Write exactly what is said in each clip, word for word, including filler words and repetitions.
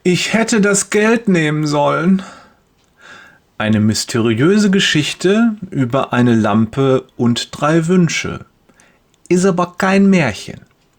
Ich hätte das Geld nehmen sollen. Eine mysteriöse Geschichte über eine Lampe und drei Wünsche. Ist aber kein Märchen.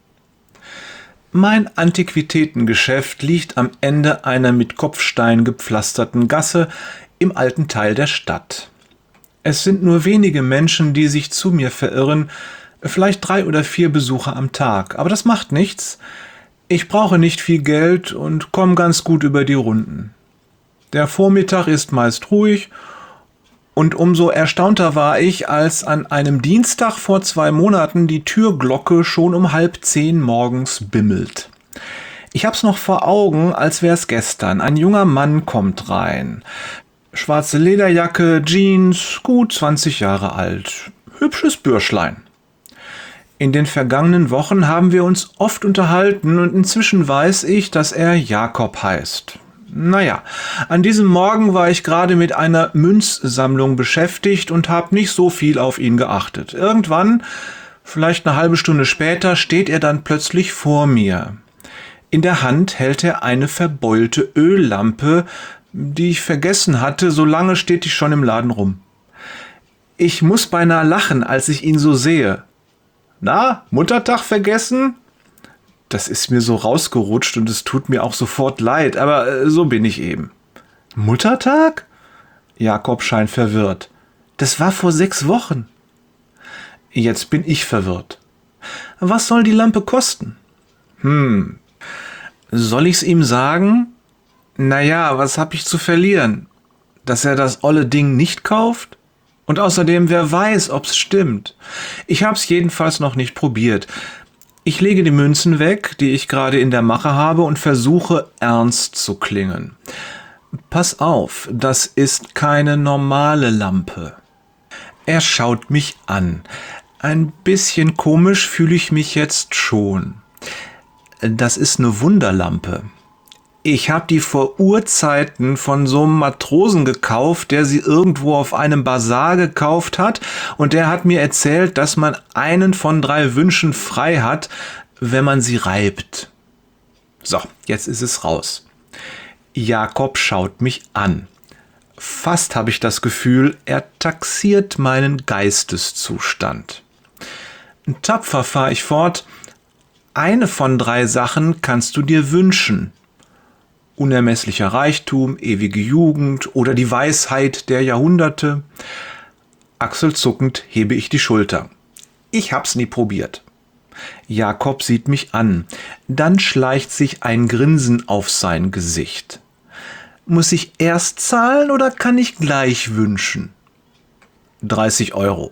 Mein Antiquitätengeschäft liegt am Ende einer mit Kopfstein gepflasterten Gasse im alten Teil der Stadt. Es sind nur wenige Menschen, die sich zu mir verirren, vielleicht drei oder vier Besucher am Tag. Aber das macht nichts. Ich brauche nicht viel Geld und komme ganz gut über die Runden. Der Vormittag ist meist ruhig und umso erstaunter war ich, als an einem Dienstag vor zwei Monaten die Türglocke schon um halb zehn morgens bimmelt. Ich hab's noch vor Augen, als wär's gestern. Ein junger Mann kommt rein. Schwarze Lederjacke, Jeans, gut zwanzig Jahre alt. Hübsches Bürschlein. In den vergangenen Wochen haben wir uns oft unterhalten und inzwischen weiß ich, dass er Jakob heißt. Naja, an diesem Morgen war ich gerade mit einer Münzsammlung beschäftigt und habe nicht so viel auf ihn geachtet. Irgendwann, vielleicht eine halbe Stunde später, steht er dann plötzlich vor mir. In der Hand hält er eine verbeulte Öllampe, die ich vergessen hatte, so lange steht die schon im Laden rum. Ich muss beinahe lachen, als ich ihn so sehe. Na, Muttertag vergessen? Das ist mir so rausgerutscht und es tut mir auch sofort leid, aber äh, so bin ich eben. Muttertag? Jakob scheint verwirrt. Das war vor sechs Wochen. Jetzt bin ich verwirrt. Was soll die Lampe kosten? Hm, soll ich's ihm sagen? Naja, was hab ich zu verlieren? Dass er das olle Ding nicht kauft? Und außerdem, wer weiß, ob's stimmt. Ich hab's jedenfalls noch nicht probiert. Ich lege die Münzen weg, die ich gerade in der Mache habe, und versuche ernst zu klingen. Pass auf, das ist keine normale Lampe. Er schaut mich an. Ein bisschen komisch fühle ich mich jetzt schon. Das ist eine Wunderlampe. Ich habe die vor Urzeiten von so einem Matrosen gekauft, der sie irgendwo auf einem Basar gekauft hat, und der hat mir erzählt, dass man einen von drei Wünschen frei hat, wenn man sie reibt. So, jetzt ist es raus. Jakob schaut mich an. Fast habe ich das Gefühl, er taxiert meinen Geisteszustand. Tapfer fahre ich fort. Eine von drei Sachen kannst du dir wünschen. Unermesslicher Reichtum, ewige Jugend oder die Weisheit der Jahrhunderte. Achselzuckend hebe ich die Schulter. Ich hab's nie probiert. Jakob sieht mich an. Dann schleicht sich ein Grinsen auf sein Gesicht. Muss ich erst zahlen oder kann ich gleich wünschen? dreißig Euro.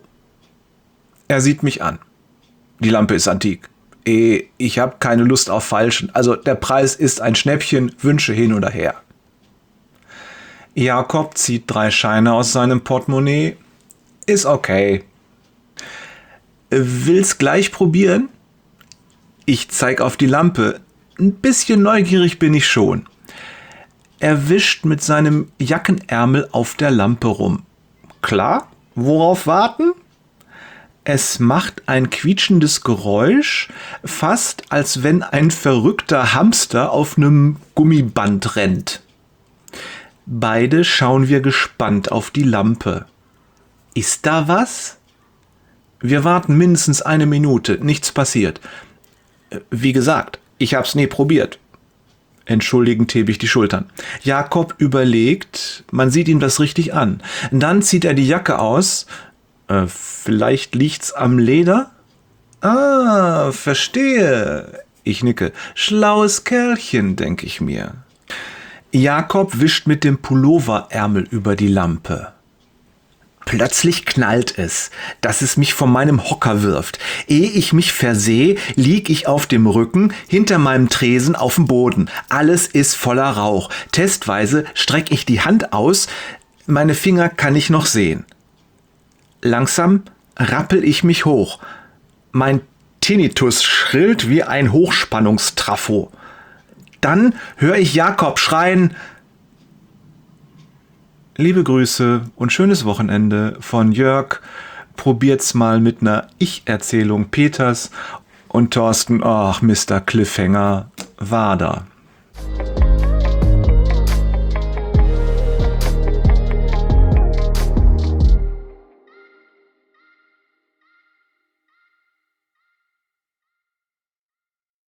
Er sieht mich an. Die Lampe ist antik. Ich habe keine Lust auf Falschen. Also der Preis ist ein Schnäppchen, Wünsche hin oder her. Jakob zieht drei Scheine aus seinem Portemonnaie. Ist okay. Will's gleich probieren? Ich zeig auf die Lampe. Ein bisschen neugierig bin ich schon. Er wischt mit seinem Jackenärmel auf der Lampe rum. Klar? Worauf warten? Es macht ein quietschendes Geräusch, fast als wenn ein verrückter Hamster auf einem Gummiband rennt. Beide schauen wir gespannt auf die Lampe. Ist da was? Wir warten mindestens eine Minute, nichts passiert. Wie gesagt, ich hab's nie probiert. Entschuldigend hebe ich die Schultern. Jakob überlegt, man sieht ihm das richtig an. Dann zieht er die Jacke aus. Äh, vielleicht liegt's am Leder? Ah, verstehe. Ich nicke. Schlaues Kerlchen, denke ich mir. Jakob wischt mit dem Pulloverärmel über die Lampe. Plötzlich knallt es, dass es mich von meinem Hocker wirft. Ehe ich mich versehe, lieg ich auf dem Rücken, hinter meinem Tresen auf dem Boden. Alles ist voller Rauch. Testweise strecke ich die Hand aus. Meine Finger kann ich noch sehen. Langsam rappel ich mich hoch. Mein Tinnitus schrillt wie ein Hochspannungstrafo. Dann höre ich Jakob schreien: Liebe Grüße und schönes Wochenende von Jörg. Probiert's mal mit einer Ich-Erzählung Peters und Thorsten. Ach, Mister Cliffhanger, Wader.